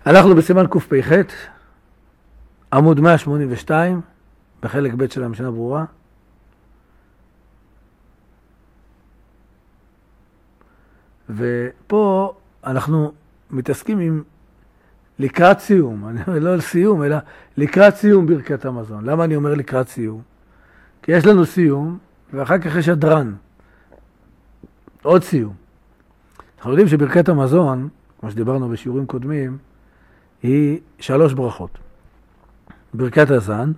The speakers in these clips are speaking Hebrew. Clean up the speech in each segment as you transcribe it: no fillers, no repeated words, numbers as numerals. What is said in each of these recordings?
אנחנו בסימן קפ"ח, עמוד 182, בחלק ב' של המשנה ברורה. ופה אנחנו מתעסקים עם לקראת סיום, אני אומר לא לסיום, אלא לקראת סיום ברכת המזון. למה אני אומר לקראת סיום? כי יש לנו סיום, ואחר כך יש הדרן. עוד סיום. אנחנו יודעים שברכת המזון, כמו שדיברנו בשיעורים קודמים, היא 3 ברכות. ברכת הזן,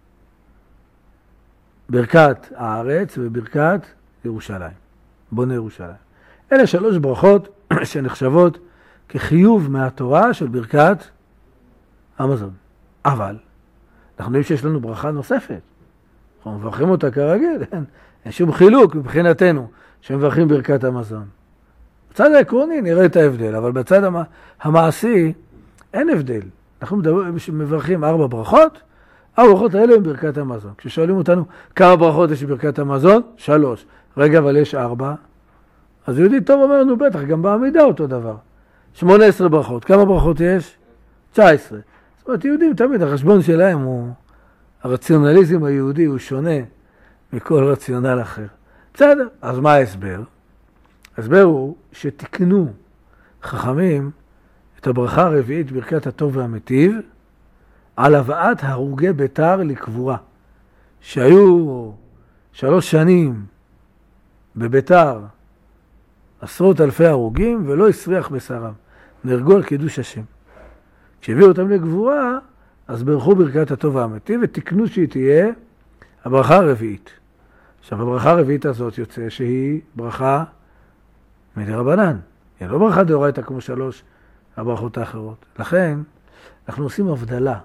ברכת הארץ וברכת ירושלים, בונה ירושלים. אלה 3 ברכות שנחשבות כחיוב מהתורה של ברכת המזון. אבל אנחנו יודעים שיש לנו ברכה נוספת. אנחנו מברכים אותה כרגיל, אין שום חילוק מבחינתנו שמברכים ברכת המזון. בצד העקרוני נראה את ההבדל, אבל בצד המעשי אין הבדל. אנחנו מברכים 4 ברכות, 4 ברכות האלה הם ברכת המזון. כששואלים אותנו כמה ברכות יש בברכת המזון, 3. רגע, אבל יש 4. אז יהודי טוב אומר לנו בטח, גם בעמידה אותו דבר. 18 ברכות. כמה ברכות יש? 19. זאת אומרת, יהודים תמיד, החשבון שלהם הוא, הרציונליזם היהודי הוא שונה מכל רציונל אחר. בסדר, אז מה ההסבר? ההסבר הוא שתקנו חכמים את הברכה הרביעית, ברכת הטוב והמיטיב, על הבאת הרוגי ביתר לקבורה. שהיו 3 שנים בביתר עשרות אלפי הרוגים ולא הסריח בשרם. נהרגו על קידוש השם. כשהביאו אותם לגבורה, אז ברכו ברכת הטוב והמיטיב ותקנו שהיא תהיה הברכה הרביעית. עכשיו, הברכה הרביעית הזאת יוצא שהיא ברכה מדרבנן. היא לא ברכה דאורייתא כמו 3 הברכות האחרות. לכן, אנחנו עושים הבדלה.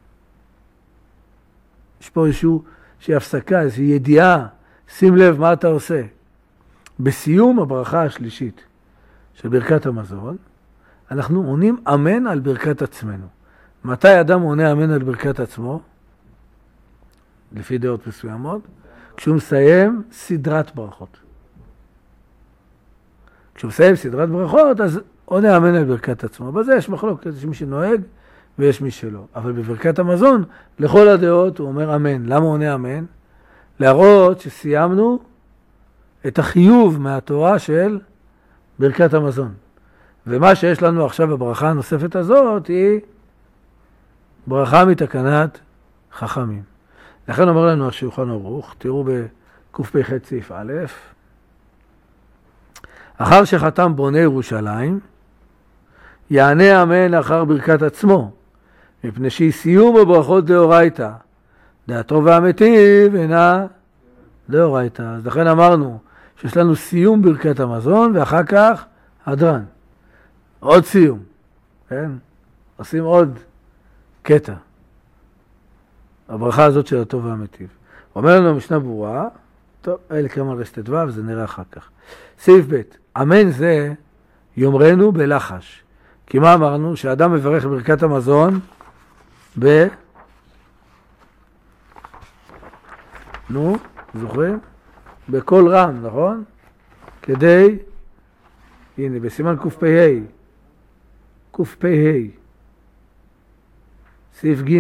יש פה איזושהי הפסקה, איזושהי ידיעה. שים לב מה אתה עושה. בסיום הברכה השלישית של ברכת המזון, אנחנו עונים אמן על ברכת עצמנו. מתי אדם עונה אמן על ברכת עצמו? לפי דעות מסוימות. כשהוא מסיים סדרת ברכות. כשהוא מסיים סדרת ברכות, אז עונה אמן על ברכת עצמו. בזה יש מחלוקת, יש מי שנוהג ויש מי שלא. אבל בברכת המזון, לכל הדעות הוא אומר אמן. למה עונה אמן? להראות שסיימנו את החיוב מהתורה של ברכת המזון. ומה שיש לנו עכשיו בברכה הנוספת הזאת היא ברכה מתקנת חכמים. לכן אומר לנו השולחן ערוך, תראו בקפ"ח סעיף א', אחר שחתם בונה ירושלים, יענה אמן אחר ברכת עצמו, מפני שהיא סיום הברכות דאורייתא. דעתו והמיטיב אינה דאורייתא. אז לכן אמרנו שיש לנו סיום ברכת המזון, ואחר כך הדרן. עוד סיום. כן? עושים עוד קטע. הברכה הזאת של הטוב והמיטיב. אומר לנו המשנה ברורה, טוב, אלה כמה רשת ו' וזה נראה אחר כך. סעיף ב', אמן זה יאמרנו בלחש. כי מה אמרנו? שאדם מברך ברכת המזון זוכרים? בכל רם, נכון? כדי, הנה, בסימן קפ"ה, סעיף ג',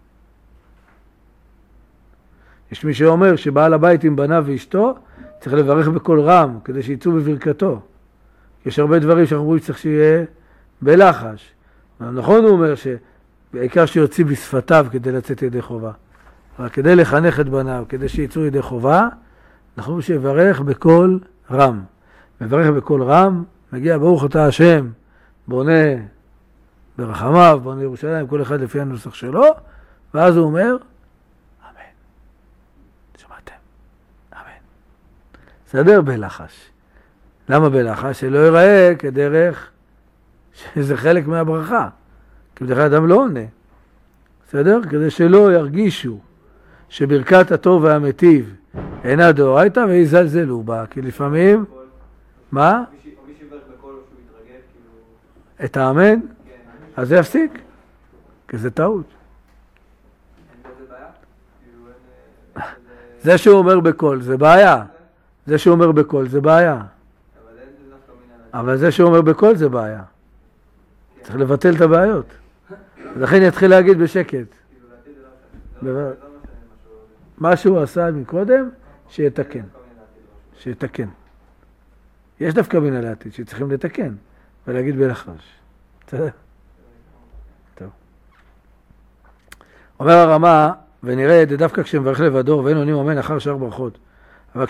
יש מי שאומר שבעל הבית עם בניו ואשתו צריך לברך בכל רם כדי שיצאו בברכתו. יש הרבה דברים שאנחנו רואים שצריך שיהיה בלחש. נכון הוא אומר שבעיקר שיוציא בשפתיו כדי לצאת ידי חובה. אבל כדי לחנך את בניו, כדי שיצאו ידי חובה, אנחנו רואים שיברך בכל רם. מברך בכל רם, מגיע ברוך אתה השם, בונה ברחמיו, בונה ירושלים, כל אחד לפי הנוסח שלו, ואז הוא אומר, אמן. שמעתם? אמן. בסדר? בלחש. למה בלחש? שלא ייראה כדרך שזה חלק מהברכה. כי בדרך כלל אדם לא עונה. בסדר? כדי שלא ירגישו שברכת הטוב והמיטיב אינה דאורייתא ויזלזלו בה. כי לפעמים, מה? מי שיברך בקול או שהוא יתרגל, כאילו... את האמן? אז זה יפסיק. כי זה טעות. אין בזה בעיה? זה שהוא אומר בקול, זה בעיה. זה שהוא אומר בקול, זה בעיה. אבל אין זה דווקא מן אבל זה שהוא אומר בקול, זה בעיה. צריך לבטל את הבעיות. אז לכן יתחיל להגיד בשקט. כאילו לעתיד זה לא משנה. דבר. זה לא משנה משהו. מה שהוא עשה מקודם, שיתקן. כל מיני לעתיד לא משנה. שיתקן. יש דווקא מן לעתיד שצריכים לתקן, ולהגיד בלחש. בסדר? טוב. אומר הרמה, ונראה דווקא כשמברך לבדו ואין עונים אמן אחר שאר ברכות. אבל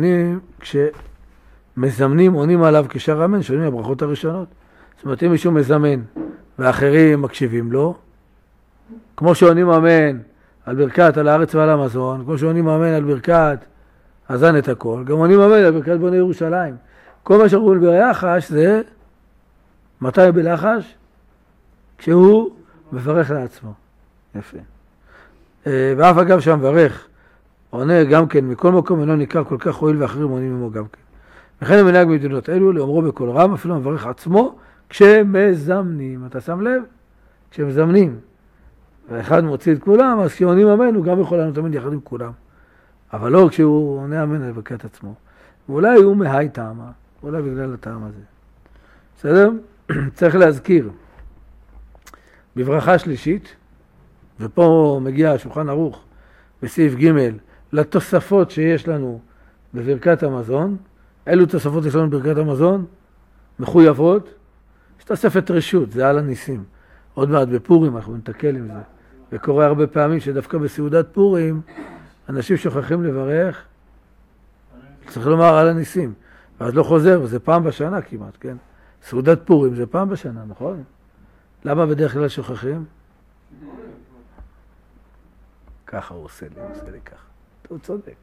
כשמזמנים עונים עליו כשאר אמן, שונים הברכות הראשונות. זאת אומרת, אם מישהו מזמן ואחרים מקשיבים לו, כמו שעונים אמן על ברכת על הארץ ועל המזון, כמו שעונים אמן על ברכת אזן את הכל, גם עונים אמן על ברכת בוני ירושלים. כל מה שאנחנו אומרים בלחש זה, מתי בלחש? כשהוא מברך לעצמו. יפה. ואף אגב שהמברך עונה גם כן, מכל מקום אינו ניכר כל כך הועיל ואחרים עונים עמו גם כן. וכן המנהג במדינות אלו, לאומרו בכל רם, אפילו המברך עצמו, כשמזמנים. אתה שם לב? כשמזמנים. ואחד מוציא את כולם, אז כשעונים אמן, הוא גם יכול לענות אמן יחד עם כולם. אבל לא כשהוא עונה אמן על ברכת עצמו. ואולי הוא מהי טעמה, אולי בגלל הטעם הזה. בסדר? צריך להזכיר. בברכה שלישית, ופה מגיע השולחן ערוך בסעיף ג' לתוספות שיש לנו בברכת המזון. אילו תוספות יש לנו בברכת המזון? מחויבות. יש תוספת רשות, זה על הניסים. עוד מעט בפורים אנחנו נתקל עם זה. וקורה הרבה פעמים שדווקא בסעודת פורים, אנשים שוכחים לברך, צריך לומר על הניסים. ואז לא חוזר, וזה פעם בשנה כמעט, כן? סעודת פורים זה פעם בשנה, נכון? למה בדרך כלל שוכחים? ככה הוא עושה לי ככה. הוא צודק.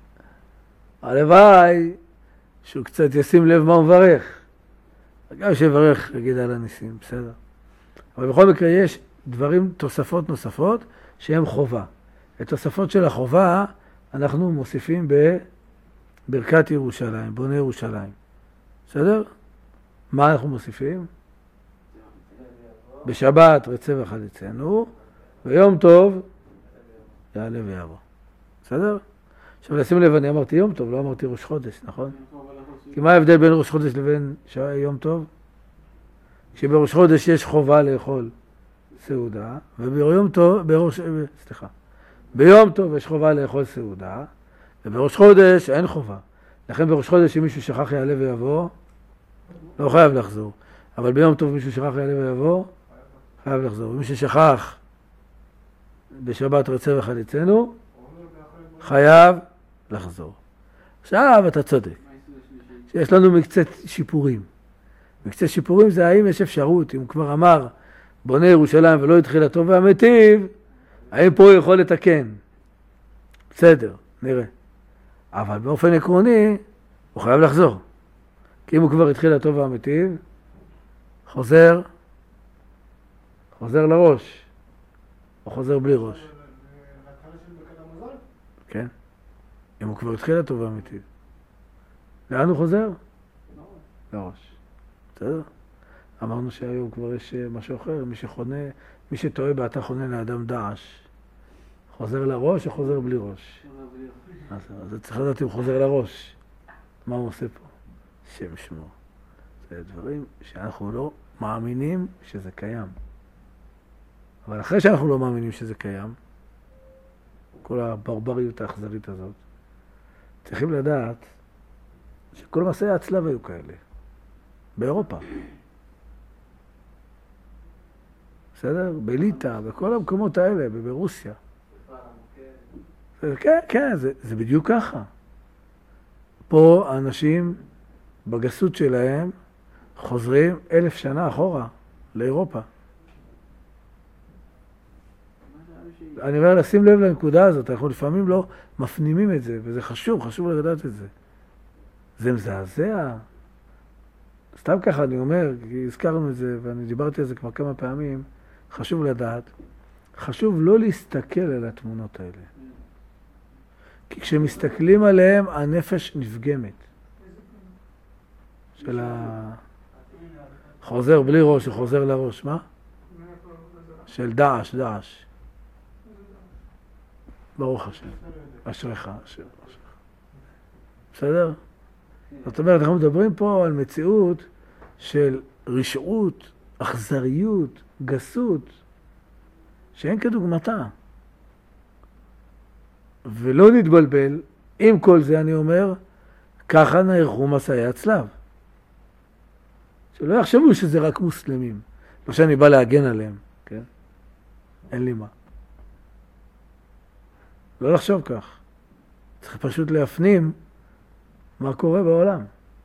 הלוואי שהוא קצת ישים לב מה הוא מברך. גם שיברך, יגיד על הניסים, בסדר. אבל בכל מקרה יש דברים, תוספות נוספות, שהן חובה. את תוספות של החובה אנחנו מוסיפים בברכת ירושלים, בוני ירושלים. בסדר? מה אנחנו מוסיפים? בשבת רצה וחלצנו, ביום טוב יעלה ויבוא. בסדר? עכשיו לשים לב, אני אמרתי יום טוב, לא אמרתי ראש חודש, נכון? כי מה ההבדל בין ראש חודש לבין יום טוב? כשבראש חודש יש חובה לאכול סעודה, וביום טוב, ביום טוב יש חובה לאכול סעודה, ובראש חודש אין חובה. לכן בראש חודש אם מישהו שכח יעלה ויבוא, לא חייב לחזור. אבל ביום טוב מישהו שכח יעלה ויבוא, חייב לחזור. ומי ששכח בשבת רצה וחלצנו, חייב לחזור. עכשיו אתה צודק. שיש לנו מקצת שיפורים. מקצת שיפורים זה האם יש אפשרות, אם הוא כבר אמר בונה ירושלים ולא התחיל הטוב והמיטיב, האם פה הוא יכול לתקן? בסדר, נראה. אבל באופן עקרוני הוא חייב לחזור. כי אם הוא כבר התחיל הטוב והמיטיב, חוזר לראש, או חוזר בלי ראש. כן. אם הוא כבר התחיל הטוב והמיטיב. לאן הוא חוזר? לראש. בסדר? אמרנו שהיום כבר יש משהו אחר, מי שטועה בעתה חונה לאדם דעש. חוזר לראש או חוזר בלי ראש? אז צריך לדעת אם הוא חוזר לראש. מה הוא עושה פה? שם שמו. זה דברים שאנחנו לא מאמינים שזה קיים. אבל אחרי שאנחנו לא מאמינים שזה קיים, כל הברבריות האכזרית הזאת, צריכים לדעת שכל מסעי הצלב היו כאלה. באירופה. בסדר? בליטא, בכל המקומות האלה, ברוסיה. כן, זה בדיוק ככה. פה האנשים בגסות שלהם חוזרים 1000 שנה אחורה לאירופה. אני אומר לשים לב לנקודה הזאת, אנחנו לפעמים לא מפנימים את זה, וזה חשוב לדעת את זה. זה מזעזע. סתם ככה אני אומר, כי הזכרנו את זה, ואני דיברתי על זה כבר כמה פעמים, חשוב לדעת, חשוב לא להסתכל על התמונות האלה. כי כשמסתכלים עליהם, הנפש נפגמת. של חוזר בלי ראש, חוזר לראש, מה? של דעש. ברוך השם. אשריך. בסדר? זאת אומרת, אנחנו מדברים פה על מציאות של רשעות, אכזריות, גסות, שאין כדוגמתה. ולא נתבלבל, עם כל זה אני אומר, ככה נערכו מסעי הצלב. שלא יחשבו שזה רק מוסלמים. לא שאני בא להגן עליהם, כן? אין לי מה. לא לחשוב כך. צריך פשוט להפנים מה קורה בעולם.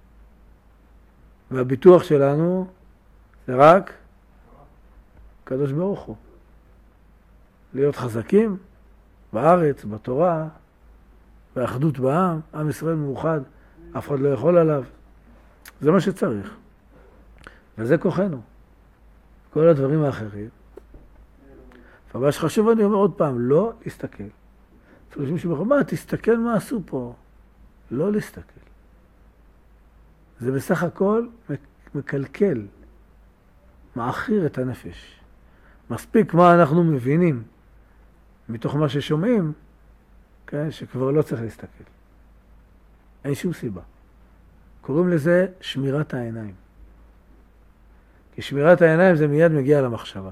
והביטוח שלנו זה רק קדוש ברוך הוא. להיות חזקים בארץ, בתורה, באחדות בעם, עם ישראל מאוחד, אף אחד לא יכול עליו. זה מה שצריך. וזה כוחנו. כל הדברים האחרים. אבל שחשוב אני אומר עוד פעם, לא להסתכל. אנשים שבחרו, מה, תסתכל מה עשו פה. לא להסתכל. זה בסך הכל מקלקל, מעכיר את הנפש. מספיק מה אנחנו מבינים מתוך מה ששומעים, כן, שכבר לא צריך להסתכל. אין שום סיבה. קוראים לזה שמירת העיניים. כי שמירת העיניים זה מיד מגיע למחשבה.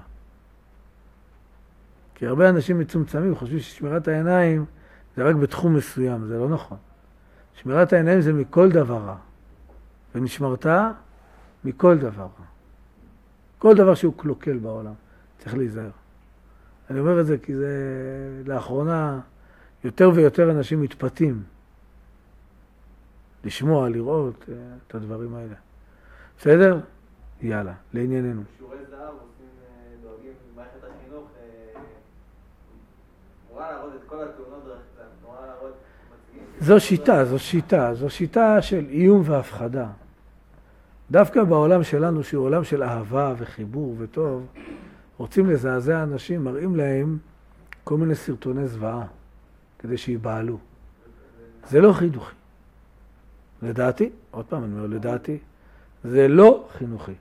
כי הרבה אנשים מצומצמים חושבים ששמירת העיניים זה רק בתחום מסוים, זה לא נכון. שמירת העיניים זה מכל דבר רע. ונשמרת מכל דבר רע. כל דבר שהוא קלוקל בעולם. צריך להיזהר. אני אומר את זה כי זה לאחרונה יותר ויותר אנשים מתפתים לשמוע, לראות את הדברים האלה. בסדר? יאללה, לענייננו. שיעורי זהב עושים, דואגים במערכת החינוך, אמורה להראות את כל התאונות דרכים, אמורה להראות מצגים. זו שיטה של איום והפחדה. דווקא בעולם שלנו, שהוא עולם של אהבה וחיבור וטוב, רוצים לזעזע אנשים, מראים להם כל מיני סרטוני זוועה, כדי שיבעלו. זה לא חינוכי. לדעתי, עוד פעם אני אומר, לדעתי, זה לא חינוכי.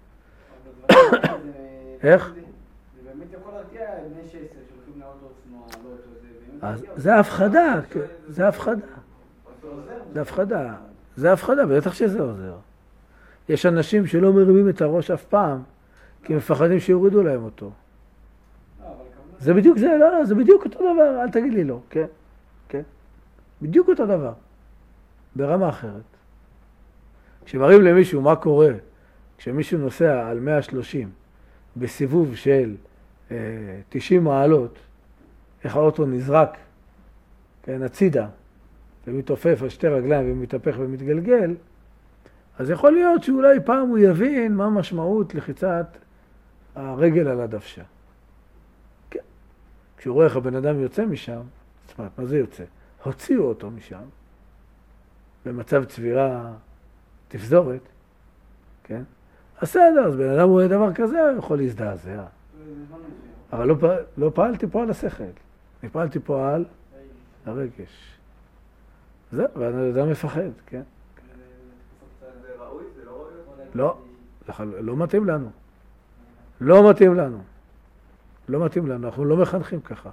איך? זה באמת יכול להרתיע בני 16 שהולכים לאוטו תנועה, זה הפחדה, זה הפחדה. זה הפחדה. זה הפחדה, בטח שזה עוזר. יש אנשים שלא מרימים את הראש אף פעם, כי הם מפחדים שיורידו להם אותו. זה בדיוק זה, לא, זה בדיוק אותו דבר, אל תגיד לי לא, כן, כן. בדיוק אותו דבר, ברמה אחרת. כשמראים למישהו מה קורה, כשמישהו נוסע על 130 בסיבוב של 90 מעלות, איך האוטו נזרק, כן, הצידה, ומתעופף על שתי רגליים ומתהפך ומתגלגל, אז יכול להיות שאולי פעם הוא יבין מה משמעות לחיצת הרגל על הדוושה. כן. כשהוא רואה איך הבן אדם יוצא משם, זאת אומרת, מה זה יוצא? הוציאו אותו משם, במצב צבירה תפזורת, כן? בסדר, אז בן אדם רואה דבר כזה, הוא יכול להזדעזע. אבל לא פעלתי פה על השכל, אני פעלתי פה על הרגש. זה, והאדם מפחד, כן? זה ראוי? זה לא ראוי? לא, לא מתאים לנו. לא מתאים לנו. לא מתאים לנו, אנחנו לא מחנכים ככה.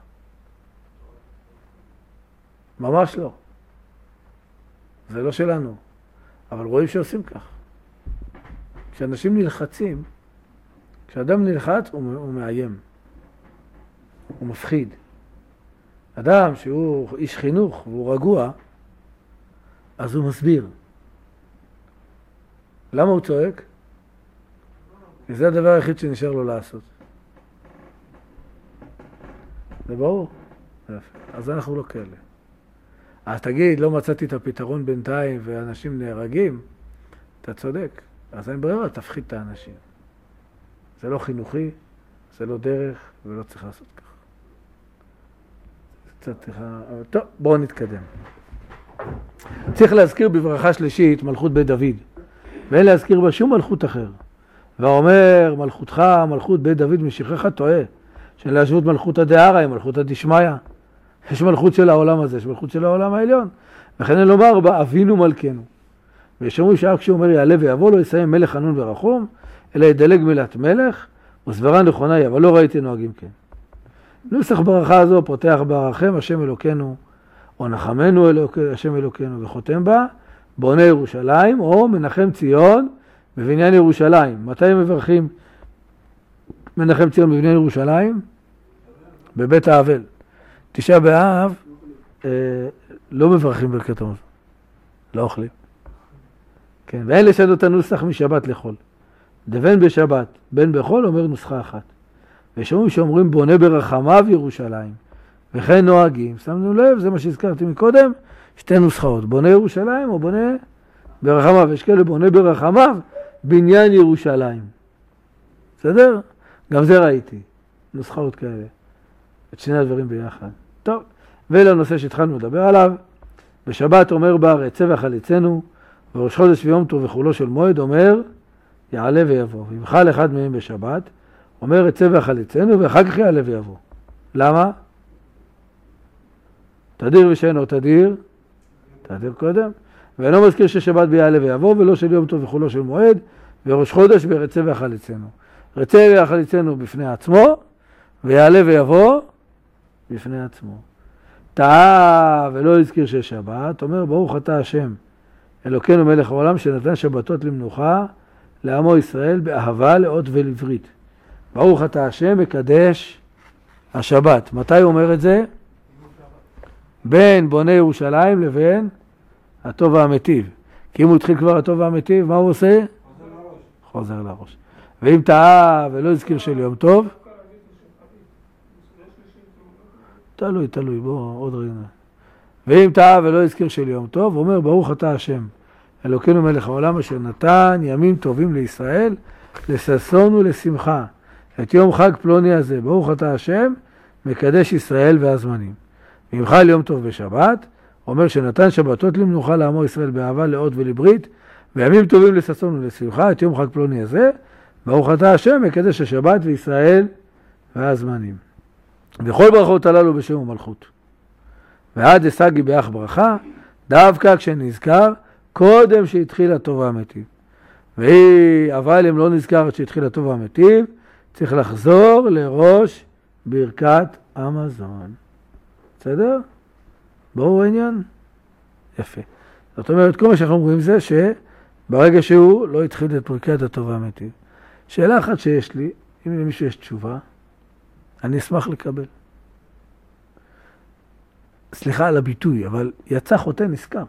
ממש לא. זה לא שלנו. אבל רואים שעושים כך. כשאנשים נלחצים, כשאדם נלחץ הוא מאיים. הוא מפחיד. אדם שהוא איש חינוך והוא רגוע, אז הוא מסביר. למה הוא צועק? כי זה הדבר היחיד שנשאר לו לעשות. זה ברור? אז אנחנו לא כאלה. אז תגיד, לא מצאתי את הפתרון בינתיים ואנשים נהרגים, אתה צודק. אז אין ברירה, תפחיד את האנשים. זה לא חינוכי, זה לא דרך, ולא צריך לעשות כך. טוב, בואו נתקדם. צריך להזכיר בברכה שלישית מלכות בית דוד, ואין להזכיר בה שום מלכות אחר. ואומר, מלכותך, מלכות בית דוד משיחך טועה, של להשוות מלכות הדהרה עם מלכות הדשמיא. יש מלכות של העולם הזה, יש מלכות של העולם העליון. וכן אין לומר בה, אבינו מלכנו. וישמעו שעה כשהוא אומר יעלה ויבוא לא יסיים מלך חנון ורחום, אלא ידלג מילת מלך, וסברה נכונה היא, אבל לא ראיתי נוהגים כן. נוסח ברכה הזו פותח ברכם השם אלוקינו, או נחמנו השם אלוקינו, וחותם בה, בונה ירושלים, או מנחם ציון בבניין ירושלים. מתי מברכים מנחם ציון בבניין ירושלים? בבית האבל. תשעה באב לא מברכים ברכת המזון. לא אוכלים. כן, ואין לשנות את הנוסח משבת לחול. דבן בשבת, בן בחול אומר נוסחה אחת. ושומעים שאומרים בונה ברחמיו ירושלים. וכן נוהגים. שמנו לב, זה מה שהזכרתי מקודם, שתי נוסחאות. בונה ירושלים או בונה ברחמיו. יש כאלה בונה ברחמיו, בניין ירושלים. בסדר? גם זה ראיתי. נוסחאות כאלה. את שני הדברים ביחד. טוב, ולנושא שהתחלנו לדבר עליו. בשבת אומר בארץ, צבע חליצנו, וראש חודש ויום טוב וחולו של מועד אומר, יעלה ויבוא. אם חל אחד מהם בשבת, אומר את צבע חליצנו, ואחר כך יעלה ויבוא. למה? תדיר ושאינו תדיר, תדיר קודם, ואינו מזכיר ששבת ביעלה ויבוא, ולא של יום טוב וחולו של מועד, וראש חודש ברצה וחליצנו. רצה וחליצנו בפני עצמו, ויעלה ויבוא בפני עצמו. טעה ולא הזכיר ששבת, אומר ברוך אתה השם, אלוקינו מלך העולם שנתן שבתות למנוחה, לעמו ישראל באהבה לאות ולברית. ברוך אתה השם מקדש השבת. מתי הוא אומר את זה? בין בונה ירושלים לבין הטוב והמטיב. כי אם הוא התחיל כבר הטוב והמטיב, מה הוא עושה? חוזר לראש. ואם טעה ולא הזכיר של יום טוב, תלוי, בוא עוד רגע. ואם טעה ולא הזכיר של יום טוב, הוא אומר ברוך אתה השם, אלוקינו מלך העולם אשר נתן ימים טובים לישראל, לששון ולשמחה. את יום חג פלוני הזה, ברוך אתה השם, מקדש ישראל והזמנים. ואם חל יום טוב בשבת, אומר שנתן שבתות למנוחה לעמו ישראל באהבה לאות ולברית, וימים טובים לששון ולשמחה, את יום חג פלוני הזה, ברוך אתה השם, מקדש השבת וישראל והזמנים. וכל ברכות הללו בשם ומלכות. ועד הסגי באח ברכה, דווקא כשנזכר, קודם שהתחיל הטוב והמטיב. אבל אם לא נזכר שהתחיל הטוב והמטיב, צריך לחזור לראש ברכת המזון. בסדר? ברור העניין? יפה. זאת אומרת, כל מה שאנחנו אומרים זה שברגע שהוא לא התחיל את ברכת הטוב והמטיב. שאלה אחת שיש לי, אם למישהו יש תשובה, אני אשמח לקבל. סליחה על הביטוי, אבל יצא חוטא נזכר.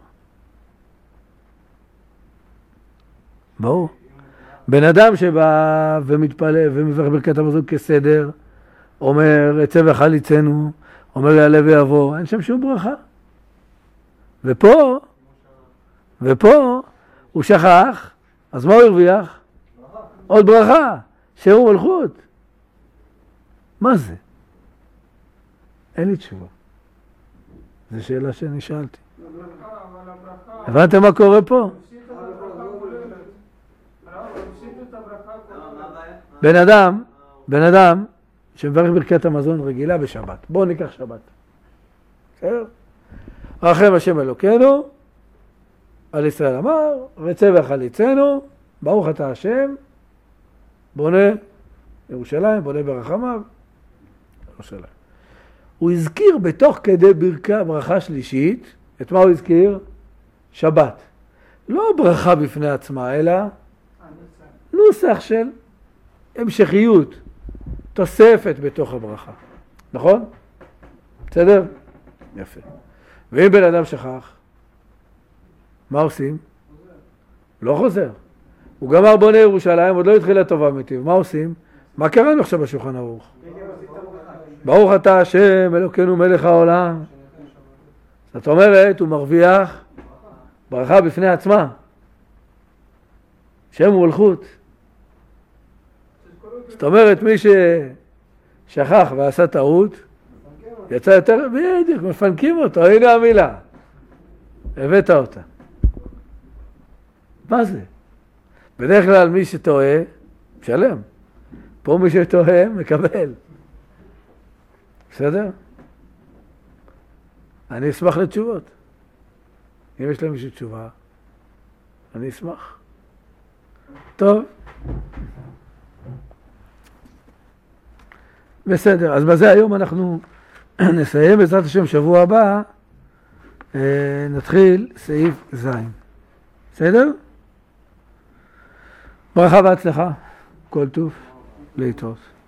ברור. בן אדם שבא ומתפלל ומברך ברכת המזון כסדר, אומר צא וחליצנו, אומר יעלה ויבוא, אין שם שום ברכה. ופה הוא שכח, אז מה הוא הרוויח? עוד ברכה, שהוא מלכות. מה זה? אין לי תשובה. זו שאלה שאני שאלתי. הבנתם מה קורה פה? בן אדם שמברך ברכת המזון רגילה בשבת. בואו ניקח שבת. בסדר? רחם השם אלוקינו, על ישראל אמר, רצה וחליצנו, ברוך אתה השם, בונה ירושלים, בונה ברחמיו, ירושלים. הוא הזכיר בתוך כדי ברכה שלישית, את מה הוא הזכיר? שבת. לא ברכה בפני עצמה, אלא נוסח של המשכיות, תוספת בתוך הברכה. נכון? בסדר? יפה. ואם בן אדם שכח, מה עושים? לא חוזר. הוא גמר בונה ירושלים, עוד לא התחיל הטוב והמטיב. מה עושים? מה קראנו עכשיו בשולחן ערוך? ברוך אתה השם אלוקינו מלך העולם. זאת אומרת, הוא מרוויח ברכה בפני עצמה. שם הוא מלכות. זאת אומרת, מי ששכח ועשה טעות, יצא יותר, בדיוק, מפנקים אותו, הנה המילה. הבאת אותה. מה זה? בדרך כלל מי שטועה, משלם. פה מי שטועה, מקבל. בסדר? אני אשמח לתשובות. אם יש להם מישהו תשובה, אני אשמח. טוב. בסדר, אז בזה היום אנחנו נסיים, בעזרת השם שבוע הבא, נתחיל סעיף ז'. בסדר? ברכה והצלחה, כל טוב, להתראות.